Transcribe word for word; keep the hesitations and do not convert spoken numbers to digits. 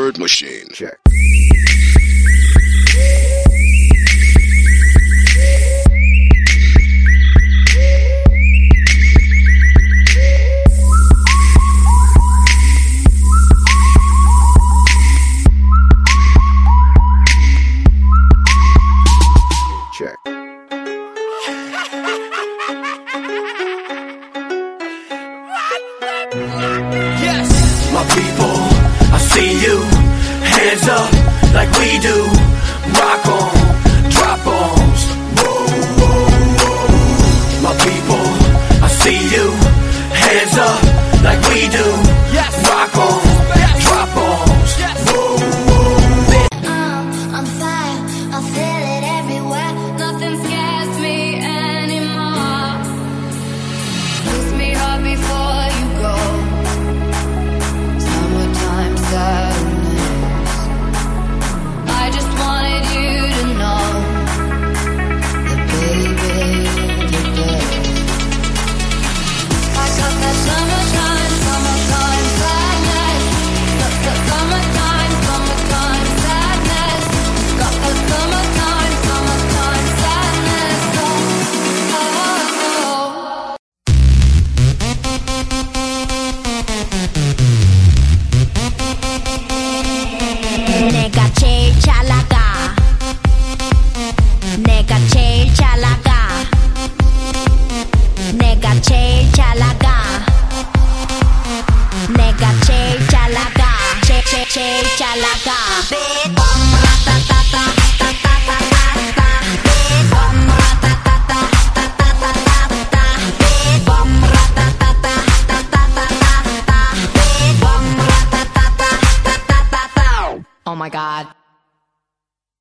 word machine. Check. Check. Yes, my people, I see you. Hands up like we do. Rock on, drop bombs. Whoa, whoa, whoa. My people, I see you. Hands up like we do. Yes, rock on, drop bombs. Whoa, whoa. Oh, I'm fire, I feel it everywhere. Nothing scares me anymore. Kiss me hard before you go. Summertime sadness. I just wanted you to know that baby, you're dead. I got that summertime, summertime sadness. Got that summertime, summertime sadness. Got that summertime, summertime sadness. Oh, oh, oh. 내가 제일 잘 나가. 내가 제일 잘 나가. 내가 제일 잘 나가. 내가 제일 잘 나가. 제, 제, 제일 잘 나가. 비범 라따따따 따따따따따. 비범 라따따따 따따따따따. 비범 라따따따 따따따따따. 비범 라따따따 따따따따. Oh my god.